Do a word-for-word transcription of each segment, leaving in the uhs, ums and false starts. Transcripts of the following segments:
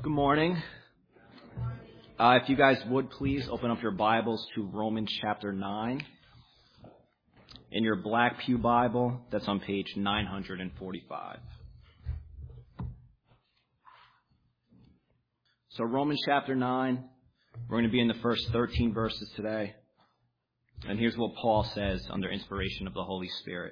Good morning. Uh, if you guys would please open up your Bibles to Romans chapter nine. In your black pew Bible, that's on page nine hundred forty-five. So Romans chapter nine, we're going to be in the first thirteen verses today. And here's what Paul says under inspiration of the Holy Spirit.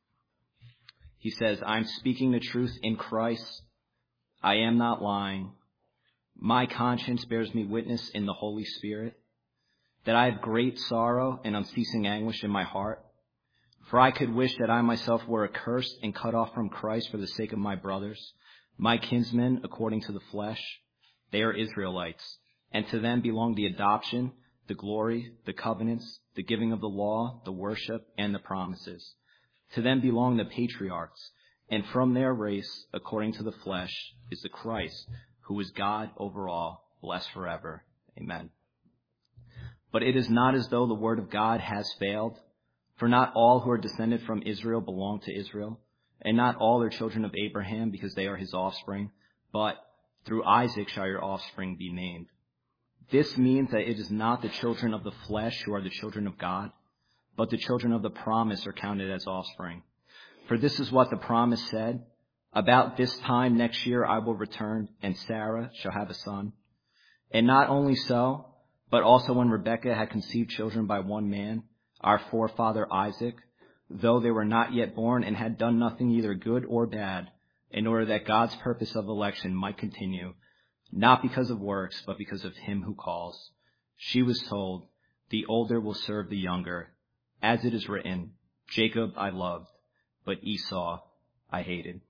He says, I'm speaking the truth in Christ. I am not lying. My conscience bears me witness in the Holy Spirit that I have great sorrow and unceasing anguish in my heart. For I could wish that I myself were accursed and cut off from Christ for the sake of my brothers, my kinsmen according to the flesh. They are Israelites, and to them belong the adoption, the glory, the covenants, the giving of the law, the worship, and the promises. To them belong the patriarchs, and from their race, according to the flesh, is the Christ, who is God over all, blessed forever. Amen. But it is not as though the word of God has failed, for not all who are descended from Israel belong to Israel, and not all are children of Abraham because they are his offspring, but through Isaac shall your offspring be named. This means that it is not the children of the flesh who are the children of God, but the children of the promise are counted as offspring. For this is what the promise said, about this time next year I will return, and Sarah shall have a son. And not only so, but also when Rebekah had conceived children by one man, our forefather Isaac, though they were not yet born and had done nothing either good or bad, in order that God's purpose of election might continue, not because of works, but because of him who calls. She was told, the older will serve the younger. As it is written, Jacob I loved, but Esau I hated.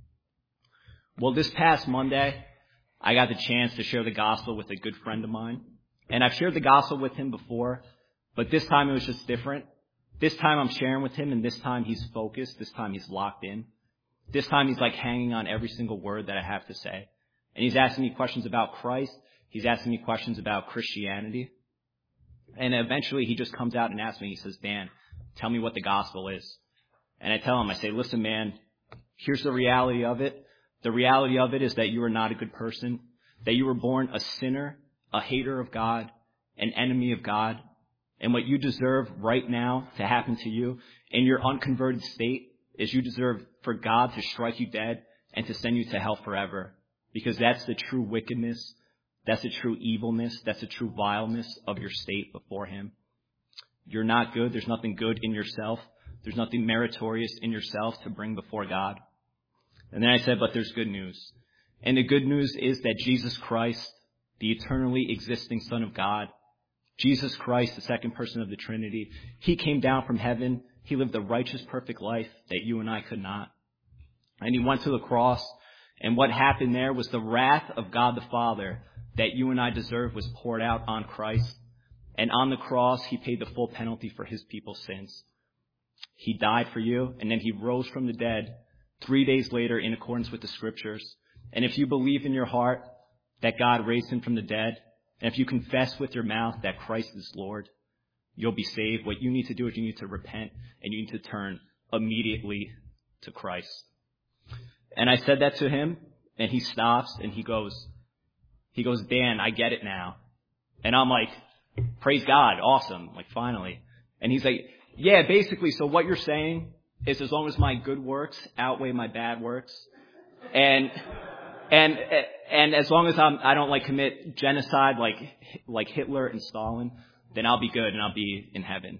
Well, this past Monday, I got the chance to share the gospel with a good friend of mine. And I've shared the gospel with him before, but this time it was just different. This time I'm sharing with him, and this time he's focused. This time he's locked in. This time he's like hanging on every single word that I have to say. And he's asking me questions about Christ. He's asking me questions about Christianity. And eventually he just comes out and asks me, he says, Dan, tell me what the gospel is. And I tell him, I say, listen, man, here's the reality of it. The reality of it is that you are not a good person, that you were born a sinner, a hater of God, an enemy of God. And what you deserve right now to happen to you in your unconverted state is you deserve for God to strike you dead and to send you to hell forever. Because that's the true wickedness, that's the true evilness, that's the true vileness of your state before him. You're not good. There's nothing good in yourself. There's nothing meritorious in yourself to bring before God. And then I said, but there's good news. And the good news is that Jesus Christ, the eternally existing Son of God, Jesus Christ, the second person of the Trinity, he came down from heaven. He lived a righteous, perfect life that you and I could not. And he went to the cross. And what happened there was the wrath of God the Father that you and I deserve was poured out on Christ. And on the cross, he paid the full penalty for his people's sins. He died for you, and then he rose from the dead three days later in accordance with the scriptures. And if you believe in your heart that God raised him from the dead, and if you confess with your mouth that Christ is Lord, you'll be saved. What you need to do is you need to repent, and you need to turn immediately to Christ. And I said that to him, and he stops, and he goes, he goes, Dan, I get it now. And I'm like, praise God, awesome, like finally. And he's like, yeah, basically, so what you're saying is as long as my good works outweigh my bad works, and and and as long as I'm I don't like commit genocide like like Hitler and Stalin, then I'll be good and I'll be in heaven.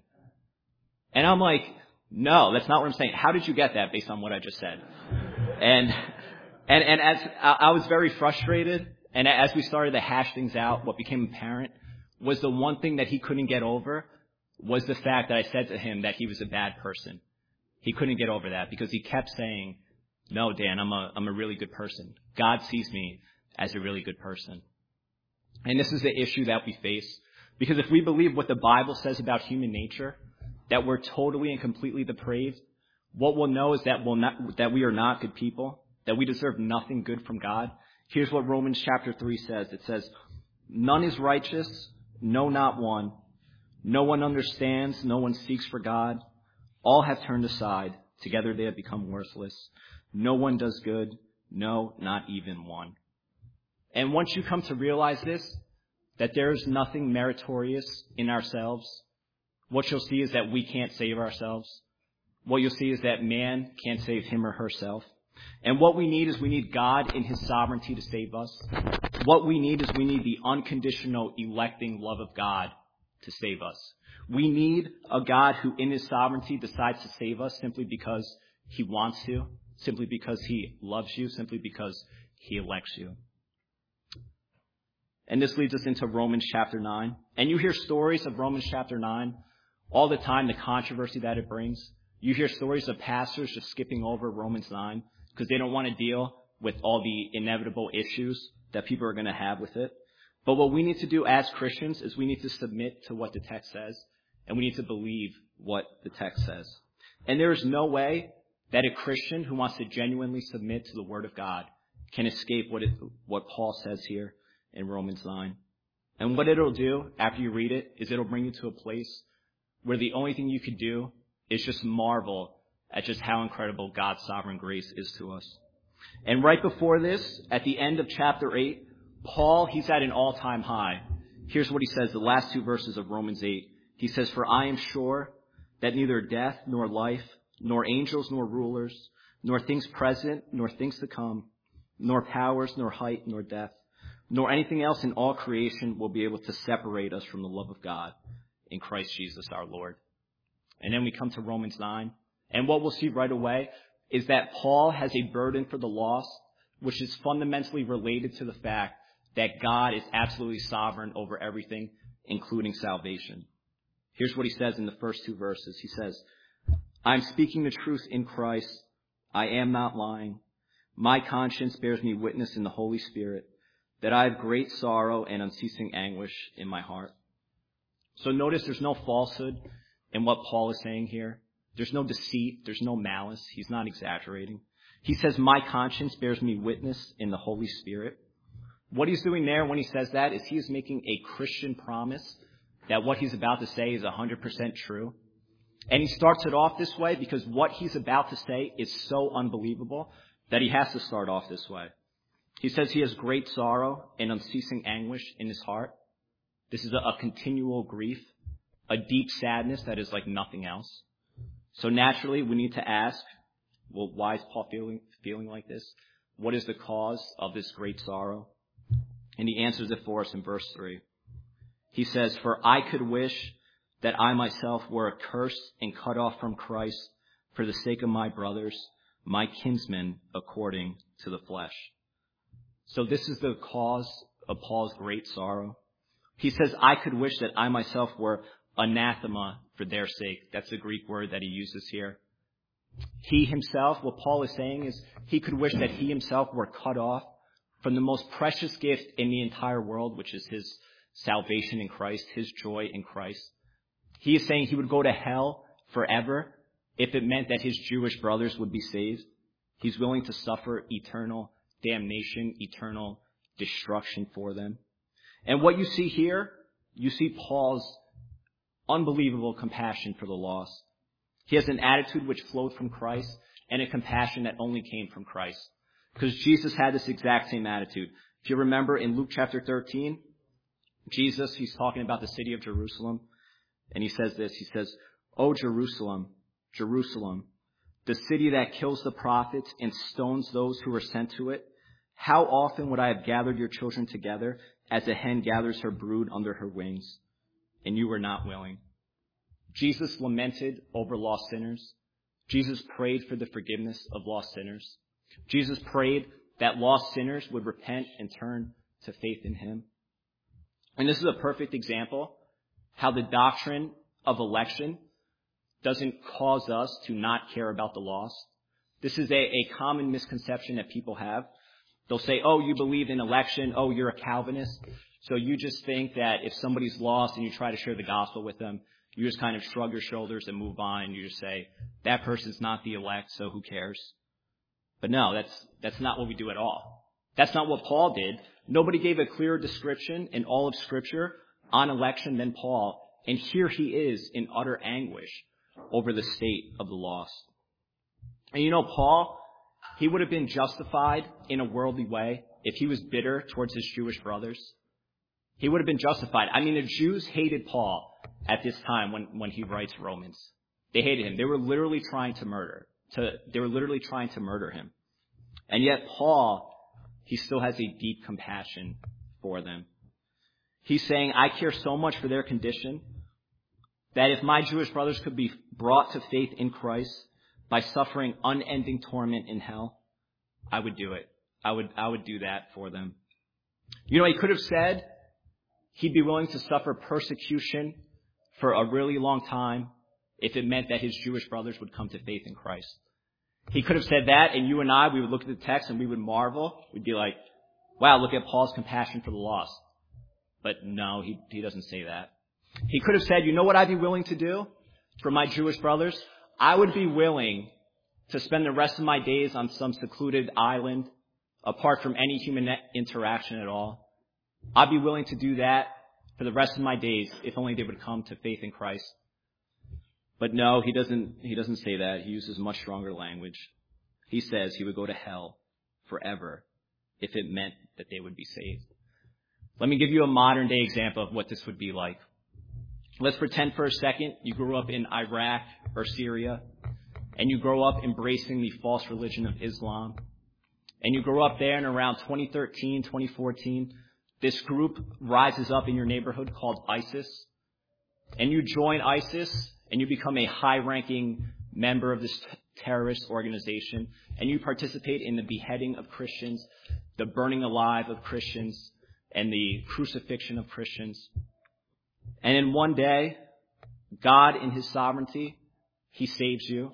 And I'm like, no, that's not what I'm saying. How did you get that based on what I just said? And and and as I was very frustrated, and as we started to hash things out, what became apparent was the one thing that he couldn't get over was the fact that I said to him that he was a bad person. He couldn't get over that because he kept saying, no, Dan, I'm a, I'm a really good person. God sees me as a really good person. And this is the issue that we face. Because if we believe what the Bible says about human nature, that we're totally and completely depraved, what we'll know is that we'll not, that we are not good people, that we deserve nothing good from God. Here's what Romans chapter three says. It says, none is righteous, no, not one. No one understands, no one seeks for God. All have turned aside. Together they have become worthless. No one does good. No, not even one. And once you come to realize this, that there is nothing meritorious in ourselves, what you'll see is that we can't save ourselves. What you'll see is that man can't save him or herself. And what we need is we need God in his sovereignty to save us. What we need is we need the unconditional electing love of God to save us. We need a God who in his sovereignty decides to save us simply because he wants to, simply because he loves you, simply because he elects you. And this leads us into Romans chapter nine. And you hear stories of Romans chapter nine all the time, the controversy that it brings. You hear stories of pastors just skipping over Romans nine because they don't want to deal with all the inevitable issues that people are going to have with it. But what we need to do as Christians is we need to submit to what the text says, and we need to believe what the text says. And there is no way that a Christian who wants to genuinely submit to the Word of God can escape what it, what Paul says here in Romans nine. And what it'll do after you read it is it'll bring you to a place where the only thing you could do is just marvel at just how incredible God's sovereign grace is to us. And right before this, at the end of chapter eight, Paul, he's at an all-time high. Here's what he says, the last two verses of Romans eight. He says, "For I am sure that neither death nor life, nor angels nor rulers, nor things present, nor things to come, nor powers, nor height, nor depth, nor anything else in all creation will be able to separate us from the love of God in Christ Jesus our Lord." And then we come to Romans nine. And what we'll see right away is that Paul has a burden for the lost, which is fundamentally related to the fact that God is absolutely sovereign over everything, including salvation. Here's what he says in the first two verses. He says, "I'm speaking the truth in Christ. I am not lying. My conscience bears me witness in the Holy Spirit that I have great sorrow and unceasing anguish in my heart." So notice there's no falsehood in what Paul is saying here. There's no deceit. There's no malice. He's not exaggerating. He says, "My conscience bears me witness in the Holy Spirit." What he's doing there when he says that is he is making a Christian promise that what he's about to say is one hundred percent true. And he starts it off this way because what he's about to say is so unbelievable that he has to start off this way. He says he has great sorrow and unceasing anguish in his heart. This is a, a continual grief, a deep sadness that is like nothing else. So naturally, we need to ask, well, why is Paul feeling, feeling like this? What is the cause of this great sorrow? And he answers it for us in verse three. He says, "For I could wish that I myself were accursed and cut off from Christ for the sake of my brothers, my kinsmen according to the flesh." So this is the cause of Paul's great sorrow. He says, "I could wish that I myself were anathema for their sake." That's the Greek word that he uses here. He himself, what Paul is saying is he could wish that he himself were cut off from the most precious gift in the entire world, which is his salvation in Christ, his joy in Christ. He is saying he would go to hell forever if it meant that his Jewish brothers would be saved. He's willing to suffer eternal damnation, eternal destruction for them. And what you see here, you see Paul's unbelievable compassion for the lost. He has an attitude which flowed from Christ and a compassion that only came from Christ. Because Jesus had this exact same attitude. If you remember in Luke chapter thirteen, Jesus, he's talking about the city of Jerusalem. And he says this, he says, "O Jerusalem, Jerusalem, the city that kills the prophets and stones those who are sent to it. How often would I have gathered your children together as a hen gathers her brood under her wings, and you were not willing." Jesus lamented over lost sinners. Jesus prayed for the forgiveness of lost sinners. Jesus prayed that lost sinners would repent and turn to faith in him. And this is a perfect example how the doctrine of election doesn't cause us to not care about the lost. This is a, a common misconception that people have. They'll say, "Oh, you believe in election. Oh, you're a Calvinist. So you just think that if somebody's lost and you try to share the gospel with them, you just kind of shrug your shoulders and move on. And you just say, that person's not the elect, so who cares?" But no, that's that's not what we do at all. That's not what Paul did. Nobody gave a clearer description in all of Scripture on election than Paul. And here he is in utter anguish over the state of the lost. And you know, Paul, he would have been justified in a worldly way if he was bitter towards his Jewish brothers, he would have been justified. I mean, the Jews hated Paul at this time when, when he writes Romans. They hated him. They were literally trying to murder. To, they were literally trying to murder him. And yet Paul, he still has a deep compassion for them. He's saying, I care so much for their condition that if my Jewish brothers could be brought to faith in Christ by suffering unending torment in hell, I would do it. I would, I would do that for them. You know, he could have said he'd be willing to suffer persecution for a really long time if it meant that his Jewish brothers would come to faith in Christ. He could have said that, and you and I, we would look at the text and we would marvel. We'd be like, wow, look at Paul's compassion for the lost. But no, he, he doesn't say that. He could have said, you know what I'd be willing to do for my Jewish brothers? I would be willing to spend the rest of my days on some secluded island, apart from any human interaction at all. I'd be willing to do that for the rest of my days, if only they would come to faith in Christ. But no, he doesn't, he doesn't say that. He uses much stronger language. He says he would go to hell forever if it meant that they would be saved. Let me give you a modern day example of what this would be like. Let's pretend for a second you grew up in Iraq or Syria, and you grow up embracing the false religion of Islam. And you grow up there, and around twenty thirteen, twenty fourteen, this group rises up in your neighborhood called ISIS. And you join ISIS, and you become a high-ranking member of this t- terrorist organization, and you participate in the beheading of Christians, the burning alive of Christians, and the crucifixion of Christians. And in one day, God in his sovereignty, he saves you.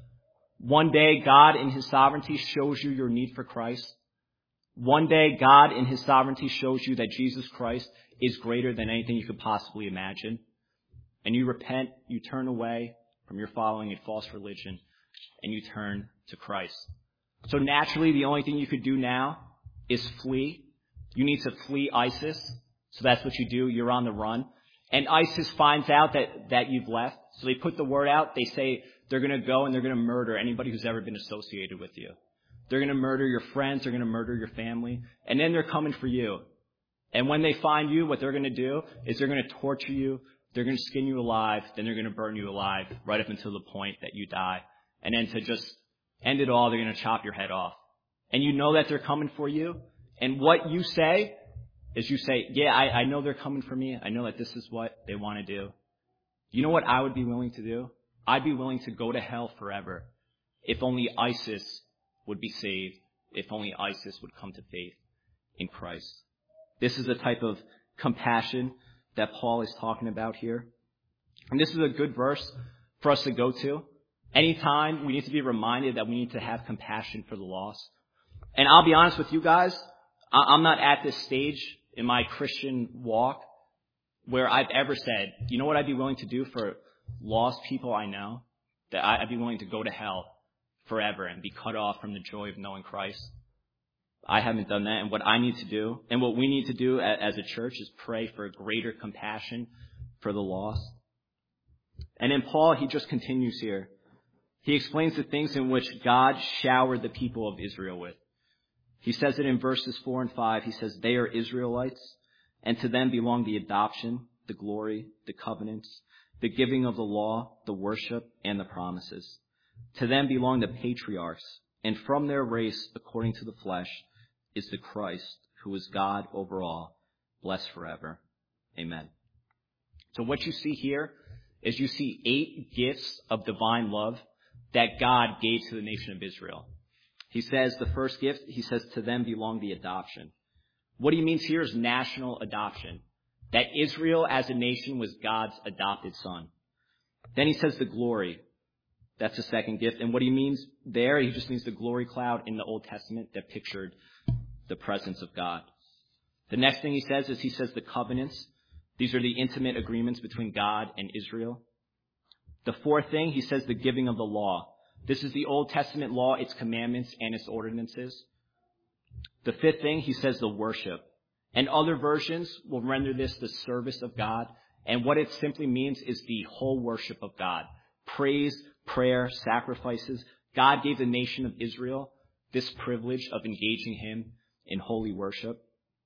One day, God in his sovereignty shows you your need for Christ. One day, God in his sovereignty shows you that Jesus Christ is greater than anything you could possibly imagine. And you repent, you turn away from your following a false religion, and you turn to Christ. So naturally, the only thing you could do now is flee. You need to flee ISIS. So that's what you do. You're on the run. And ISIS finds out that, that you've left. So they put the word out. They say they're going to go and they're going to murder anybody who's ever been associated with you. They're going to murder your friends. They're going to murder your family. And then they're coming for you. And when they find you, what they're going to do is they're going to torture you. They're going to skin you alive. Then they're going to burn you alive right up until the point that you die. And then to just end it all, they're going to chop your head off. And you know that they're coming for you. And what you say is you say, yeah, I, I know they're coming for me. I know that this is what they want to do. You know what I would be willing to do? I'd be willing to go to hell forever if only ISIS would be saved, if only ISIS would come to faith in Christ. This is the type of compassion that Paul is talking about here. And this is a good verse for us to go to. Anytime we need to be reminded that we need to have compassion for the lost. And I'll be honest with you guys, I'm not at this stage in my Christian walk where I've ever said, you know what I'd be willing to do for lost people I know? That I'd be willing to go to hell forever and be cut off from the joy of knowing Christ. I haven't done that. And what I need to do, and what we need to do as a church, is pray for greater compassion for the lost. And then Paul, he just continues here. He explains the things in which God showered the people of Israel with. He says it in verses four and five. He says, they are Israelites, and to them belong the adoption, the glory, the covenants, the giving of the law, the worship, and the promises. To them belong the patriarchs, and from their race, according to the flesh, is the Christ, who is God over all, blessed forever. Amen. So what you see here is you see eight gifts of divine love that God gave to the nation of Israel. He says the first gift, he says to them belong the adoption. What he means here is national adoption. That Israel as a nation was God's adopted son. Then he says the glory. That's the second gift. And what he means there, he just means the glory cloud in the Old Testament that pictured the presence of God. The next thing he says is he says the covenants. These are the intimate agreements between God and Israel. The fourth thing, he says the giving of the law. This is the Old Testament law, its commandments, and its ordinances. The fifth thing, he says the worship. And other versions will render this the service of God. And what it simply means is the whole worship of God. Praise, prayer, sacrifices. God gave the nation of Israel this privilege of engaging him in holy worship.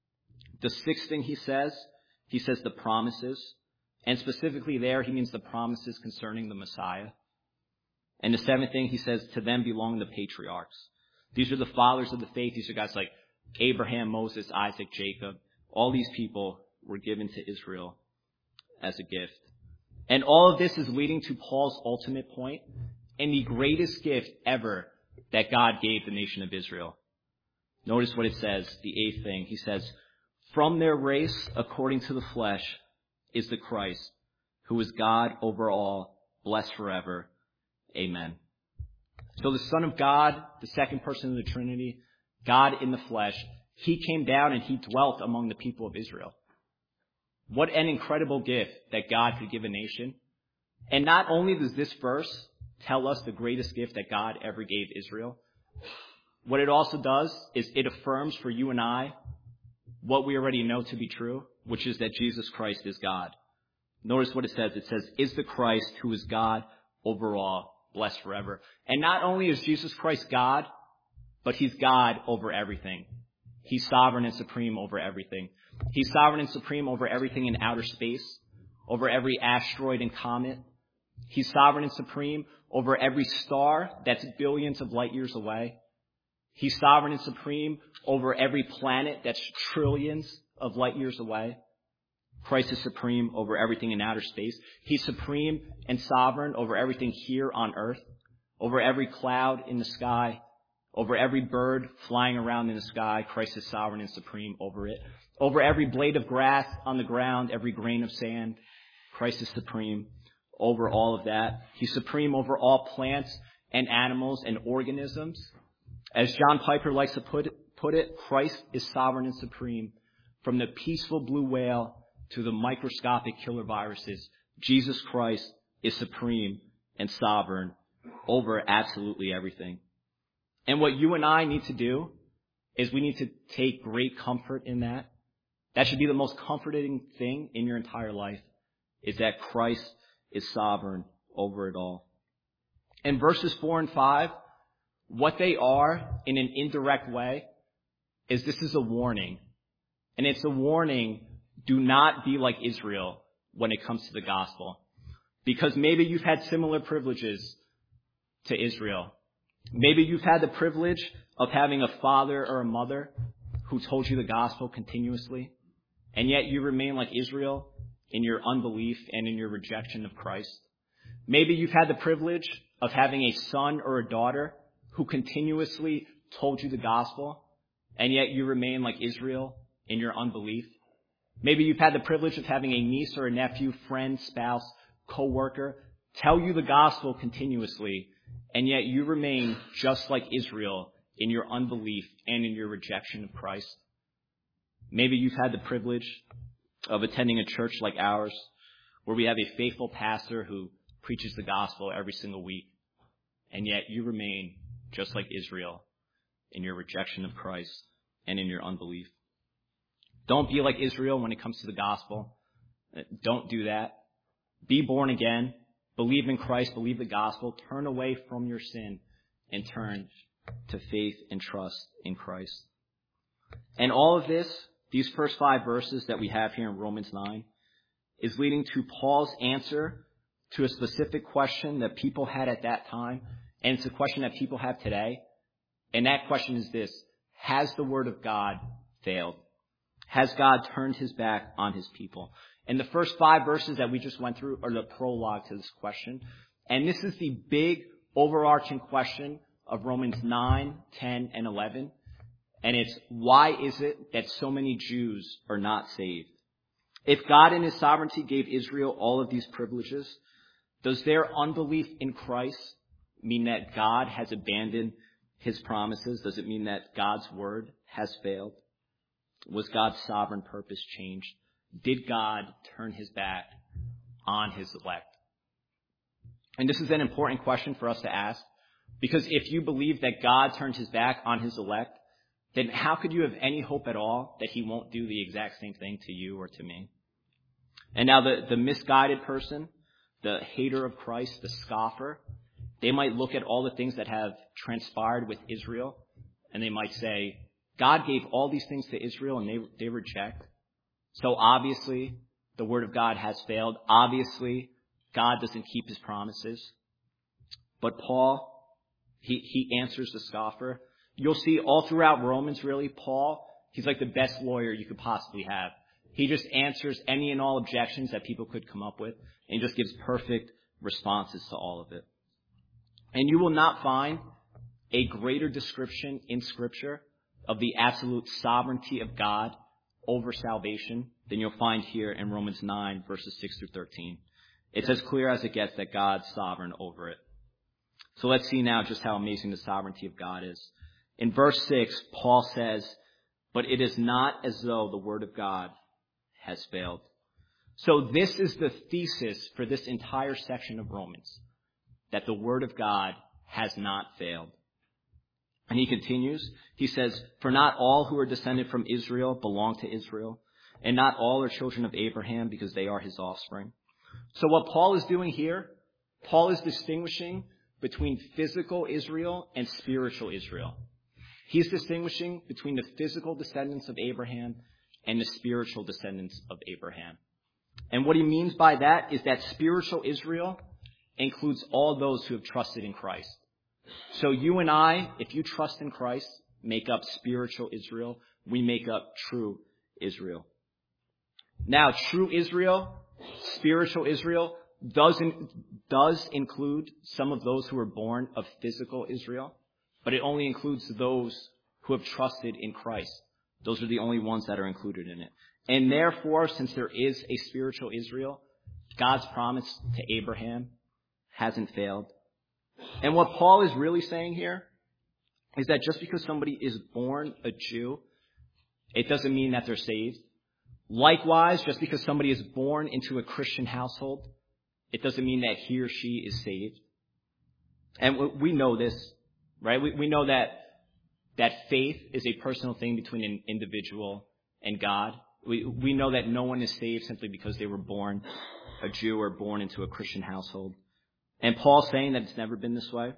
The sixth thing he says, he says the promises. And specifically there, he means the promises concerning the Messiah. And the seventh thing he says, to them belong the patriarchs. These are the fathers of the faith. These are guys like Abraham, Moses, Isaac, Jacob. All these people were given to Israel as a gift. And all of this is leading to Paul's ultimate point and the greatest gift ever that God gave the nation of Israel. Notice what it says, the eighth thing. He says, from their race, according to the flesh, is the Christ, who is God over all, blessed forever. Amen. So the Son of God, the second person of the Trinity, God in the flesh, he came down and he dwelt among the people of Israel. What an incredible gift that God could give a nation. And not only does this verse tell us the greatest gift that God ever gave Israel, what it also does is it affirms for you and I what we already know to be true, which is that Jesus Christ is God. Notice what it says. It says, is the Christ who is God over all, blessed forever. And not only is Jesus Christ God, but he's God over everything. He's sovereign and supreme over everything. He's sovereign and supreme over everything in outer space, over every asteroid and comet. He's sovereign and supreme over every star that's billions of light years away. He's sovereign and supreme over every planet that's trillions of light years away. Christ is supreme over everything in outer space. He's supreme and sovereign over everything here on earth, over every cloud in the sky, over every bird flying around in the sky. Christ is sovereign and supreme over it. Over every blade of grass on the ground, every grain of sand, Christ is supreme over all of that. He's supreme over all plants and animals and organisms. As John Piper likes to put it, put it, Christ is sovereign and supreme from the peaceful blue whale to the microscopic killer viruses. Jesus Christ is supreme and sovereign over absolutely everything. And what you and I need to do is we need to take great comfort in that. That should be the most comforting thing in your entire life, is that Christ is sovereign over it all. And verses four and five, what they are in an indirect way is this is a warning. And it's a warning, do not be like Israel when it comes to the gospel. Because maybe you've had similar privileges to Israel. Maybe you've had the privilege of having a father or a mother who told you the gospel continuously, and yet you remain like Israel in your unbelief and in your rejection of Christ. Maybe you've had the privilege of having a son or a daughter who continuously told you the gospel, and yet you remain like Israel in your unbelief. Maybe you've had the privilege of having a niece or a nephew, friend, spouse, co-worker tell you the gospel continuously, and yet you remain just like Israel in your unbelief and in your rejection of Christ. Maybe you've had the privilege of attending a church like ours, where we have a faithful pastor who preaches the gospel every single week, and yet you remain just like Israel in your rejection of Christ and in your unbelief. Don't be like Israel when it comes to the gospel. Don't do that. Be born again. Believe in Christ. Believe the gospel. Turn away from your sin and turn to faith and trust in Christ. And all of this, these first five verses that we have here in Romans nine, is leading to Paul's answer to a specific question that people had at that time. And it's a question that people have today. And that question is this: has the word of God failed? Has God turned his back on his people? And the first five verses that we just went through are the prologue to this question. And this is the big overarching question of Romans nine, ten, and eleven. And it's, why is it that so many Jews are not saved? If God in his sovereignty gave Israel all of these privileges, does their unbelief in Christ mean that God has abandoned his promises? Does it mean that God's word has failed? Was God's sovereign purpose changed? Did God turn his back on his elect? And this is an important question for us to ask, because if you believe that God turned his back on his elect, then how could you have any hope at all that he won't do the exact same thing to you or to me? And now the, the misguided person, the hater of Christ, the scoffer, they might look at all the things that have transpired with Israel, and they might say, God gave all these things to Israel and they, they reject. So obviously, the word of God has failed. Obviously, God doesn't keep his promises. But Paul, he, he answers the scoffer. You'll see all throughout Romans, really, Paul, he's like the best lawyer you could possibly have. He just answers any and all objections that people could come up with, and he just gives perfect responses to all of it. And you will not find a greater description in Scripture of the absolute sovereignty of God over salvation than you'll find here in Romans nine, verses six through thirteen. It's as clear as it gets that God's sovereign over it. So let's see now just how amazing the sovereignty of God is. In verse six, Paul says, "But it is not as though the word of God has failed." So this is the thesis for this entire section of Romans, that the word of God has not failed. And he continues, he says, "For not all who are descended from Israel belong to Israel, and not all are children of Abraham because they are his offspring." So what Paul is doing here, Paul is distinguishing between physical Israel and spiritual Israel. He's distinguishing between the physical descendants of Abraham and the spiritual descendants of Abraham. And what he means by that is that spiritual Israel includes all those who have trusted in Christ. So you and I, if you trust in Christ, make up spiritual Israel. We make up true Israel. Now, true Israel, spiritual Israel, does, in, does include some of those who were born of physical Israel, but it only includes those who have trusted in Christ. Those are the only ones that are included in it. And therefore, since there is a spiritual Israel, God's promise to Abraham hasn't failed. And what Paul is really saying here is that just because somebody is born a Jew, it doesn't mean that they're saved. Likewise, just because somebody is born into a Christian household, it doesn't mean that he or she is saved. And we know this, right? We, we know that that faith is a personal thing between an individual and God. We, we know that no one is saved simply because they were born a Jew or born into a Christian household. And Paul's saying that it's never been this way.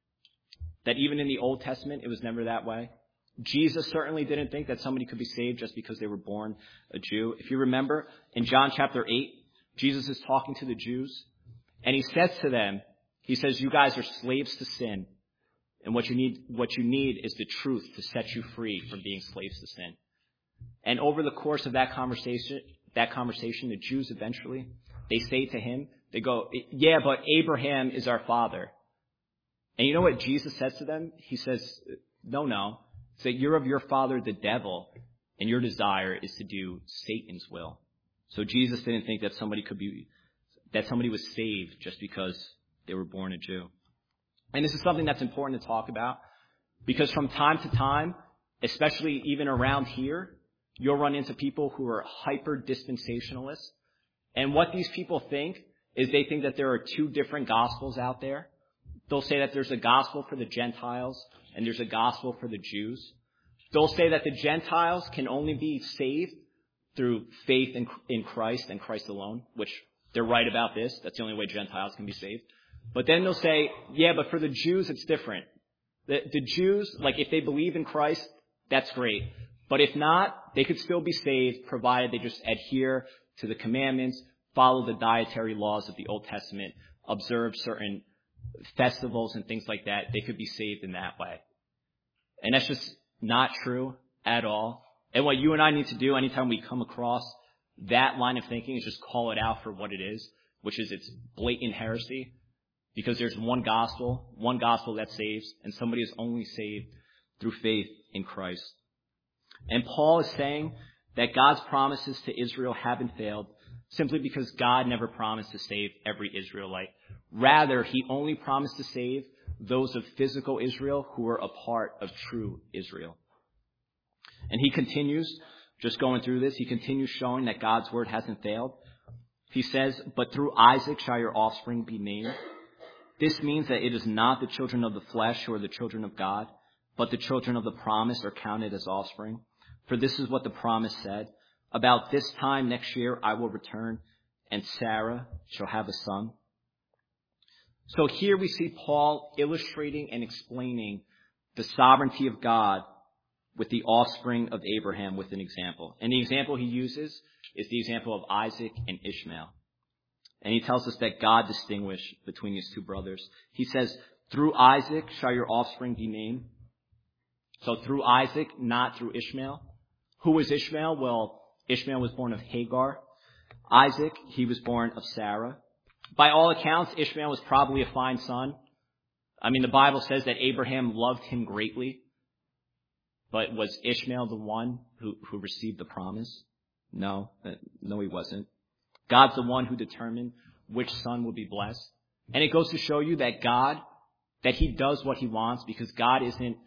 That even in the Old Testament, it was never that way. Jesus certainly didn't think that somebody could be saved just because they were born a Jew. If you remember, in John chapter eight, Jesus is talking to the Jews, and he says to them, he says, "You guys are slaves to sin, and what you need, what you need is the truth to set you free from being slaves to sin." And over the course of that conversation, that conversation, the Jews eventually, they say to him, they go, "Yeah, but Abraham is our father." And you know what Jesus says to them? He says, no, no. So you're of your father, the devil, and your desire is to do Satan's will. So Jesus didn't think that somebody could be, that somebody was saved just because they were born a Jew. And this is something that's important to talk about because from time to time, especially even around here, you'll run into people who are hyper dispensationalists. And what these people think is they think that there are two different gospels out there. They'll say that there's a gospel for the Gentiles and there's a gospel for the Jews. They'll say that the Gentiles can only be saved through faith in, in Christ and Christ alone, which they're right about this. That's the only way Gentiles can be saved. But then they'll say, yeah, but for the Jews, it's different. The, the Jews, like if they believe in Christ, that's great. But if not, they could still be saved provided they just adhere to the commandments, follow the dietary laws of the Old Testament, observe certain festivals and things like that. They could be saved in that way. And that's just not true at all. And what you and I need to do anytime we come across that line of thinking is just call it out for what it is, which is it's blatant heresy. Because there's one gospel, one gospel that saves, and somebody is only saved through faith in Christ. And Paul is saying that God's promises to Israel haven't failed simply because God never promised to save every Israelite. Rather, he only promised to save those of physical Israel who were a part of true Israel. And he continues, just going through this, he continues showing that God's word hasn't failed. He says, "But through Isaac shall your offspring be named." This means that it is not the children of the flesh who are the children of God, but the children of the promise are counted as offspring. For this is what the promise said, "About this time next year I will return, and Sarah shall have a son." So here we see Paul illustrating and explaining the sovereignty of God with the offspring of Abraham with an example. And the example he uses is the example of Isaac and Ishmael. And he tells us that God distinguished between his two brothers. He says, through Isaac shall your offspring be named. So through Isaac, not through Ishmael. Who was Ishmael? Well, Ishmael was born of Hagar. Isaac, he was born of Sarah. By all accounts, Ishmael was probably a fine son. I mean, the Bible says that Abraham loved him greatly. But was Ishmael the one who, who received the promise? No, no, he wasn't. God's the one who determined which son would be blessed. And it goes to show you that God, that he does what he wants because God isn't,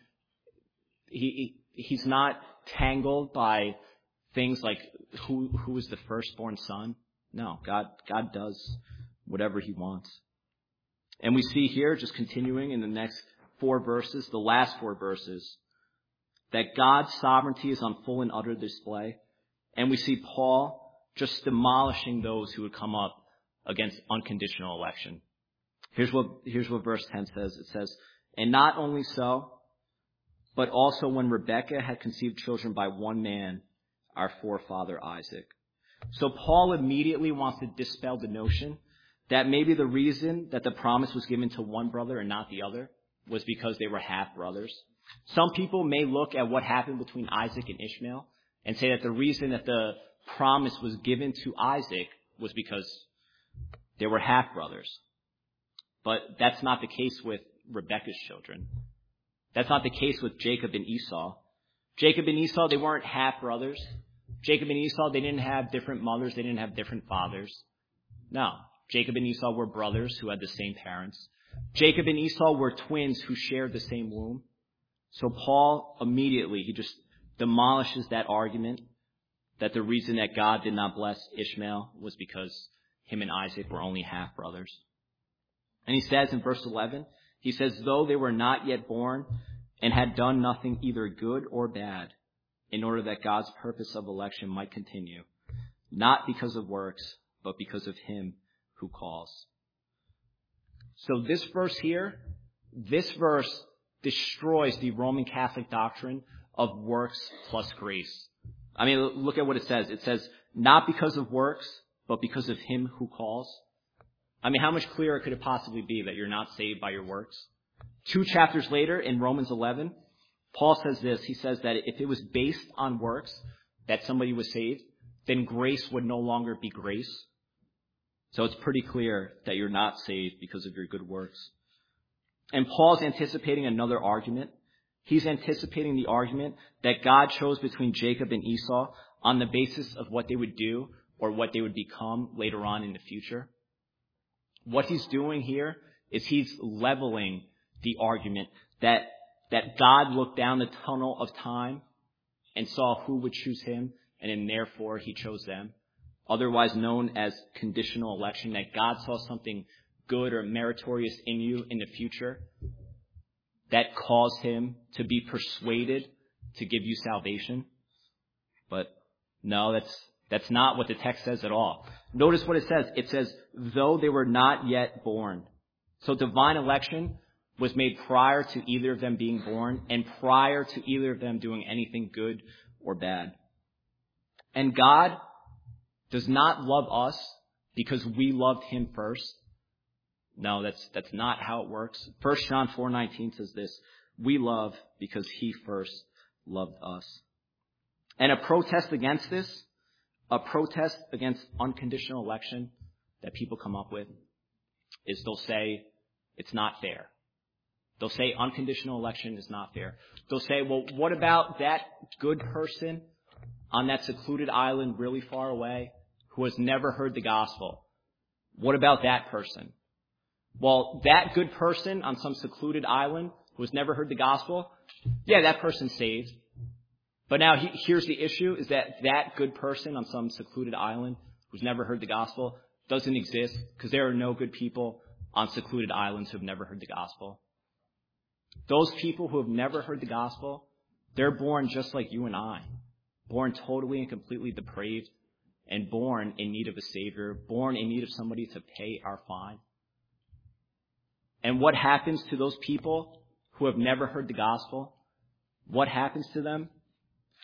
he, he's not tangled by things like who, who is the firstborn son. No, God, God does whatever he wants. And we see here, just continuing in the next four verses, the last four verses, that God's sovereignty is on full and utter display. And we see Paul just demolishing those who would come up against unconditional election. Here's what, here's what verse ten says. It says, and not only so, but also when Rebekah had conceived children by one man, our forefather Isaac. So Paul immediately wants to dispel the notion that maybe the reason that the promise was given to one brother and not the other was because they were half brothers. Some people may look at what happened between Isaac and Ishmael and say that the reason that the promise was given to Isaac was because they were half brothers. But that's not the case with Rebekah's children. That's not the case with Jacob and Esau. Jacob and Esau, they weren't half brothers. Jacob and Esau, they didn't have different mothers. They didn't have different fathers. No. Jacob and Esau were brothers who had the same parents. Jacob and Esau were twins who shared the same womb. So Paul immediately, he just demolishes that argument that the reason that God did not bless Ishmael was because him and Isaac were only half brothers. And he says in verse eleven, he says, though they were not yet born and had done nothing either good or bad, in order that God's purpose of election might continue, not because of works, but because of him who calls. So this verse here, this verse destroys the Roman Catholic doctrine of works plus grace. I mean, look at what it says. It says, not because of works, but because of him who calls. I mean, how much clearer could it possibly be that you're not saved by your works? Two chapters later in Romans eleven, Paul says this. He says that if it was based on works that somebody was saved, then grace would no longer be grace. So it's pretty clear that you're not saved because of your good works. And Paul's anticipating another argument. He's anticipating the argument that God chose between Jacob and Esau on the basis of what they would do or what they would become later on in the future. What he's doing here is he's leveling the argument that, that God looked down the tunnel of time and saw who would choose him, and then therefore he chose them. Otherwise known as conditional election, that God saw something good or meritorious in you in the future that caused him to be persuaded to give you salvation. But no, that's that's not what the text says at all. Notice what it says. It says, though they were not yet born. So divine election was made prior to either of them being born and prior to either of them doing anything good or bad. And God does not love us because we loved him first. No, that's that's not how it works. First John four nineteen says this, we love because he first loved us. And a protest against this, a protest against unconditional election that people come up with is they'll say it's not fair. They'll say unconditional election is not fair. They'll say, well, what about that good person on that secluded island really far away who has never heard the gospel? What about that person? Well, that good person on some secluded island who has never heard the gospel, yeah, that person's saved. But now he, here's the issue, is that that good person on some secluded island who's never heard the gospel doesn't exist because there are no good people on secluded islands who have never heard the gospel. Those people who have never heard the gospel, they're born just like you and I, born totally and completely depraved and born in need of a Savior, born in need of somebody to pay our fine. And what happens to those people who have never heard the gospel? What happens to them?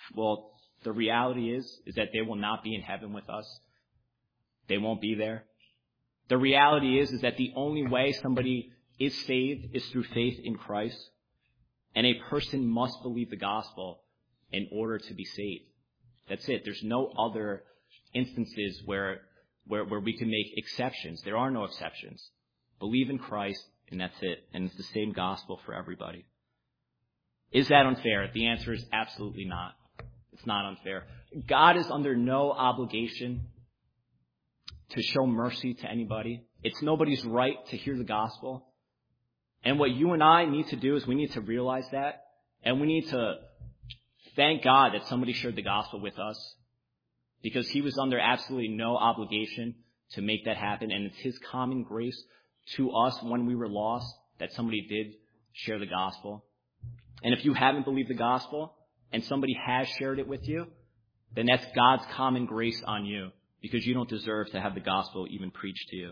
Well, the reality is, is that they will not be in heaven with us. They won't be there. The reality is, is that the only way somebody is saved is through faith in Christ. And a person must believe the gospel in order to be saved. That's it. There's no other instances where, where, where we can make exceptions. There are no exceptions. Believe in Christ, and that's it. And it's the same gospel for everybody. Is that unfair? The answer is absolutely not. It's not unfair. God is under no obligation to show mercy to anybody. It's nobody's right to hear the gospel. And what you and I need to do is we need to realize that, and we need to thank God that somebody shared the gospel with us, because he was under absolutely no obligation to make that happen, and it's his common grace to us when we were lost that somebody did share the gospel. And if you haven't believed the gospel and somebody has shared it with you, then that's God's common grace on you, because you don't deserve to have the gospel even preached to you.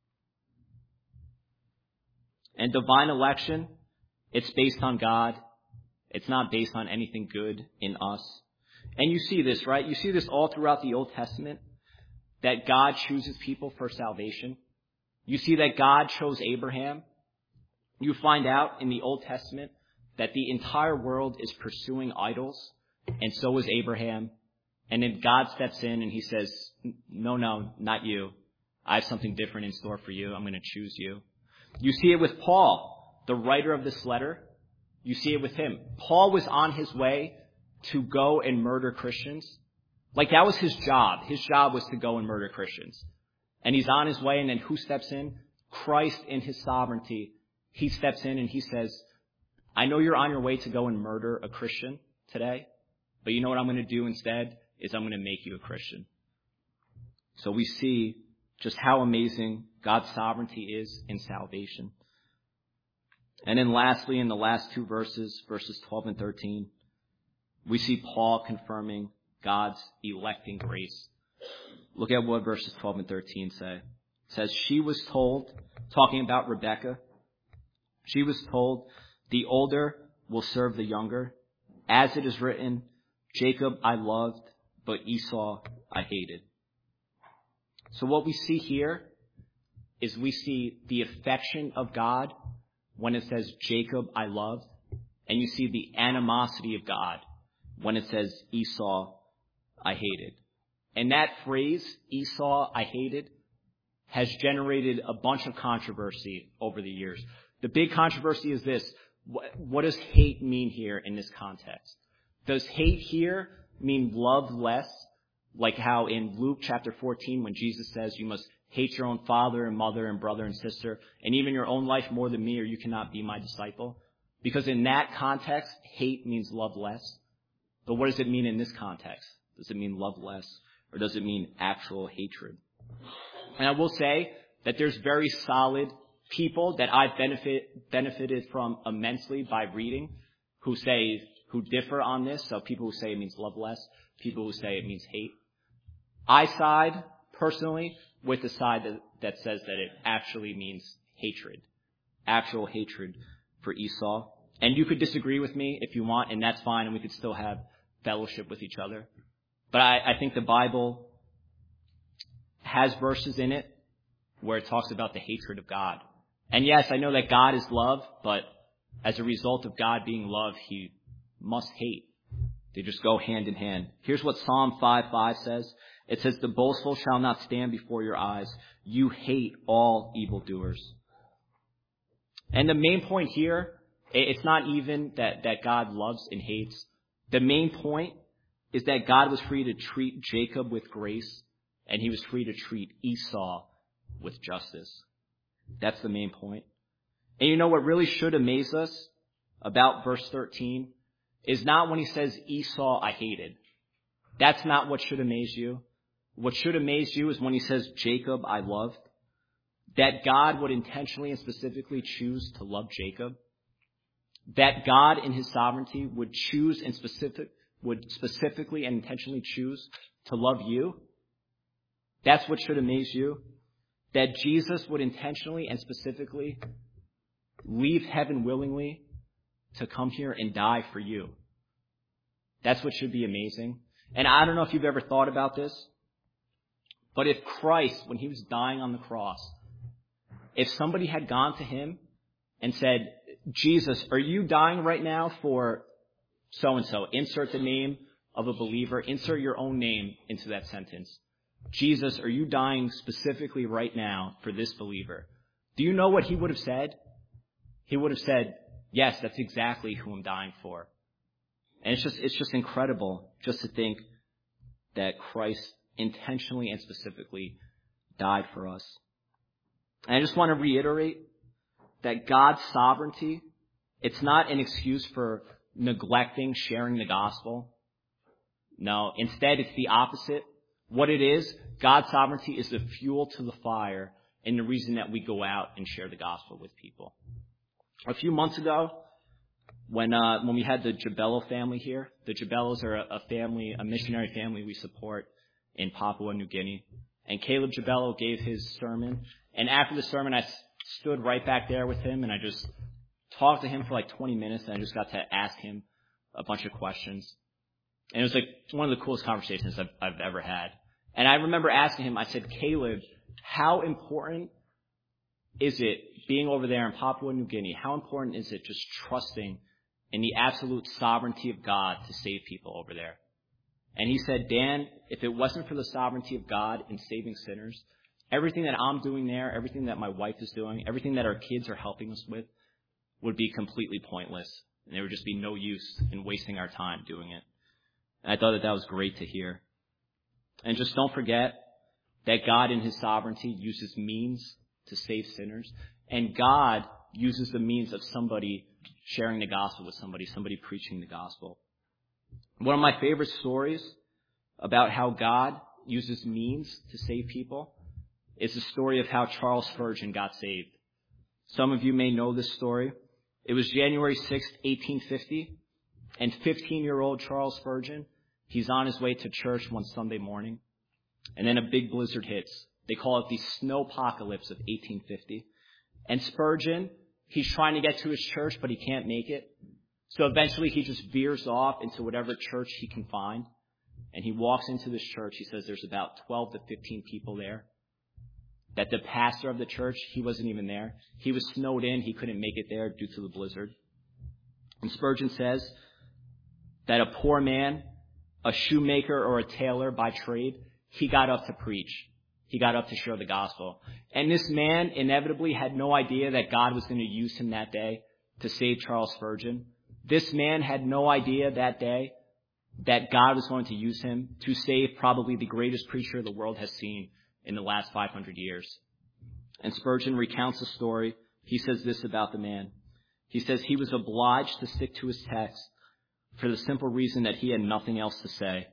And divine election, it's based on God. It's not based on anything good in us. And you see this, right? You see this all throughout the Old Testament, that God chooses people for salvation. You see that God chose Abraham. You find out in the Old Testament that the entire world is pursuing idols, and so is Abraham. And then God steps in and he says, no, no, not you. I have something different in store for you. I'm going to choose you. You see it with Paul, the writer of this letter. You see it with him. Paul was on his way to go and murder Christians. Like, that was his job. His job was to go and murder Christians. And he's on his way, and then who steps in? Christ in his sovereignty. He steps in and he says, I know you're on your way to go and murder a Christian today, but you know what I'm going to do instead is I'm going to make you a Christian. So we see just how amazing God's sovereignty is in salvation. And then lastly, in the last two verses, verses twelve and thirteen, we see Paul confirming God's electing grace. Look at what verses twelve and thirteen say. It says, she was told, talking about Rebekah, she was told, the older will serve the younger. As it is written, Jacob I loved, but Esau I hated. So what we see here is we see the affection of God when it says Jacob I loved, and you see the animosity of God when it says Esau I hated. And that phrase, Esau I hated, has generated a bunch of controversy over the years. The big controversy is this. What does hate mean here in this context? Does hate here mean love less? Like how in Luke chapter fourteen, when Jesus says you must hate your own father and mother and brother and sister, and even your own life more than me, or you cannot be my disciple. Because in that context, hate means love less. But what does it mean in this context? Does it mean love less? Or does it mean actual hatred? And I will say that there's very solid people that I've benefit, benefited from immensely by reading who say, who differ on this. So people who say it means love less, people who say it means hate. I side, personally, with the side that, that says that it actually means hatred. Actual hatred for Esau. And you could disagree with me if you want, and that's fine, and we could still have fellowship with each other. But I, I think the Bible has verses in it where it talks about the hatred of God. And yes, I know that God is love, but as a result of God being love, he must hate. They just go hand in hand. Here's what Psalm five five says. It says, the boastful shall not stand before your eyes. You hate all evildoers. And the main point here, it's not even that, that God loves and hates. The main point is that God was free to treat Jacob with grace, and he was free to treat Esau with justice. That's the main point. And you know what really should amaze us about verse thirteen is not when he says Esau I hated. That's not what should amaze you. What should amaze you is when he says Jacob I loved. That God would intentionally and specifically choose to love Jacob. That God in his sovereignty would choose and specific would specifically and intentionally choose to love you. That's what should amaze you. That Jesus would intentionally and specifically leave heaven willingly to come here and die for you. That's what should be amazing. And I don't know if you've ever thought about this, but if Christ, when he was dying on the cross, if somebody had gone to him and said, Jesus, are you dying right now for so-and-so? Insert the name of a believer. Insert your own name into that sentence. Jesus, are you dying specifically right now for this believer? Do you know what he would have said? He would have said, yes, that's exactly who I'm dying for. And it's just, it's just incredible just to think that Christ intentionally and specifically died for us. And I just want to reiterate that God's sovereignty, it's not an excuse for neglecting sharing the gospel. No, instead it's the opposite. What it is, God's sovereignty is the fuel to the fire and the reason that we go out and share the gospel with people. A few months ago, when uh, when we had the Jabello family here, the Jabellos are a, a family, a missionary family we support in Papua New Guinea. And Caleb Jabello gave his sermon. And after the sermon, I s- stood right back there with him, and I just talked to him for like twenty minutes, and I just got to ask him a bunch of questions. And it was like one of the coolest conversations I've, I've ever had. And I remember asking him, I said, Caleb, how important is it being over there in Papua New Guinea? How important is it just trusting in the absolute sovereignty of God to save people over there? And he said, Dan, if it wasn't for the sovereignty of God in saving sinners, everything that I'm doing there, everything that my wife is doing, everything that our kids are helping us with would be completely pointless. And there would just be no use in wasting our time doing it. And I thought that that was great to hear. And just don't forget that God in his sovereignty uses means to save sinners. And God uses the means of somebody sharing the gospel with somebody, somebody preaching the gospel. One of my favorite stories about how God uses means to save people is the story of how Charles Spurgeon got saved. Some of you may know this story. It was January sixth, eighteen fifty, and fifteen-year-old Charles Spurgeon, he's on his way to church one Sunday morning, and then a big blizzard hits. They call it the snowpocalypse of eighteen fifty. And Spurgeon, he's trying to get to his church, but he can't make it. So eventually he just veers off into whatever church he can find. And he walks into this church. He says there's about twelve to fifteen people there. That the pastor of the church, he wasn't even there. He was snowed in. He couldn't make it there due to the blizzard. And Spurgeon says that a poor man, a shoemaker or a tailor by trade, he got up to preach. He got up to share the gospel. And this man inevitably had no idea that God was going to use him that day to save Charles Spurgeon. This man had no idea that day that God was going to use him to save probably the greatest preacher the world has seen in the last five hundred years. And Spurgeon recounts the story. He says this about the man. He says he was obliged to stick to his text for the simple reason that he had nothing else to say.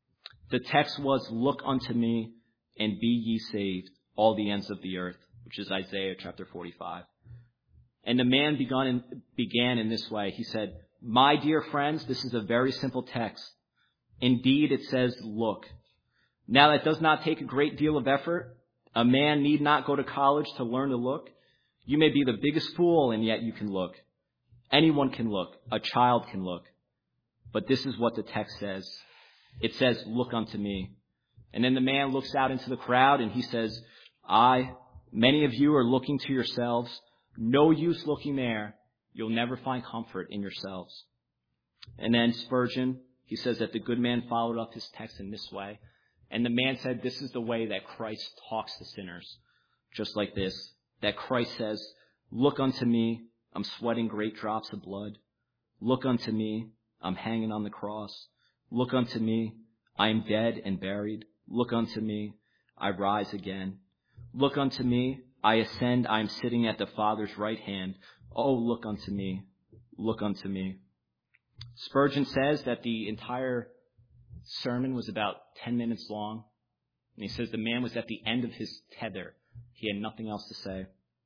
The text was, "Look unto me and be ye saved, all the ends of the earth," which is Isaiah chapter forty-five. And the man began in, began in this way. He said, "My dear friends, this is a very simple text. Indeed, it says, look. Now, that does not take a great deal of effort. A man need not go to college to learn to look. You may be the biggest fool, and yet you can look. Anyone can look. A child can look. But this is what the text says. It says, look unto me." And then the man looks out into the crowd, and he says, "I, many of you are looking to yourselves. No use looking there. You'll never find comfort in yourselves." And then Spurgeon, he says that the good man followed up his text in this way. And the man said, this is the way that Christ talks to sinners. Just like this. That Christ says, "Look unto me. I'm sweating great drops of blood. Look unto me. I'm hanging on the cross. Look unto me. I am dead and buried. Look unto me. I rise again. Look unto me. I ascend. I am sitting at the Father's right hand. Oh, look unto me. Look unto me." Spurgeon says that the entire sermon was about ten minutes long. And he says the man was at the end of his tether. He had nothing else to say.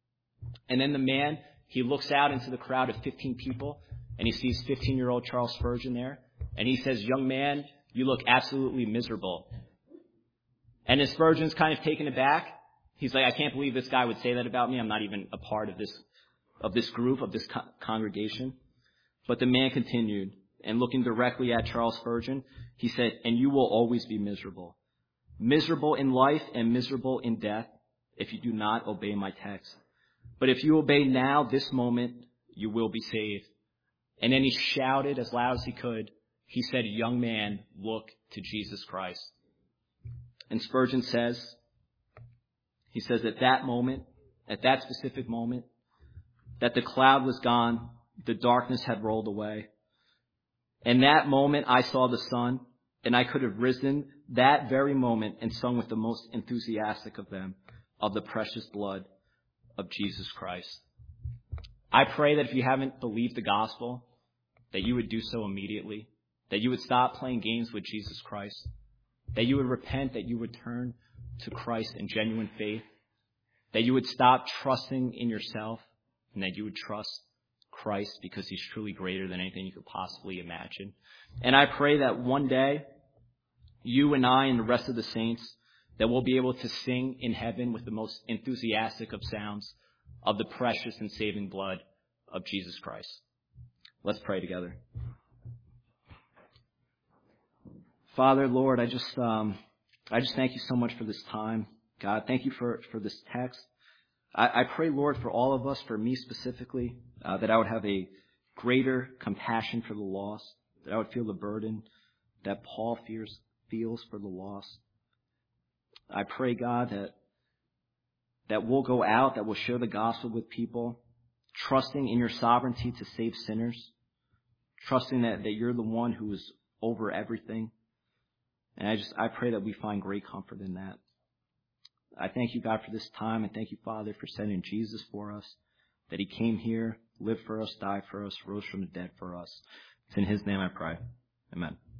And then the man, he looks out into the crowd of fifteen people, and he sees fifteen-year-old Charles Spurgeon there. And he says, "Young man, you look absolutely miserable." And as Spurgeon's kind of taken aback, he's like, "I can't believe this guy would say that about me. I'm not even a part of this of this group, of this co- congregation." But the man continued, and looking directly at Charles Spurgeon, he said, and you will always be miserable. Miserable in life and miserable in death if you do not obey my text. But if you obey now, this moment, you will be saved. And then he shouted as loud as he could. He said, young man, look to Jesus Christ. And Spurgeon says, he says at that moment, at that specific moment, that the cloud was gone, the darkness had rolled away. In that moment, I saw the sun, and I could have risen that very moment and sung with the most enthusiastic of them of the precious blood of Jesus Christ. I pray that if you haven't believed the gospel, that you would do so immediately, that you would stop playing games with Jesus Christ, that you would repent, that you would turn to Christ in genuine faith, that you would stop trusting in yourself, and that you would trust Christ because he's truly greater than anything you could possibly imagine. And I pray that one day, you and I and the rest of the saints, that we'll be able to sing in heaven with the most enthusiastic of sounds of the precious and saving blood of Jesus Christ. Let's pray together. Father, Lord, I just um, I just thank you so much for this time. God, thank you for, for this text. I, I pray, Lord, for all of us, for me specifically, uh, that I would have a greater compassion for the lost, that I would feel the burden that Paul fears, feels for the lost. I pray, God, that that we'll go out, that we'll share the gospel with people, trusting in your sovereignty to save sinners, trusting that, that you're the one who is over everything. And I just I pray that we find great comfort in that. I thank you, God, for this time, and thank you, Father, for sending Jesus for us, that he came here, lived for us, died for us, rose from the dead for us. It's in his name I pray. Amen.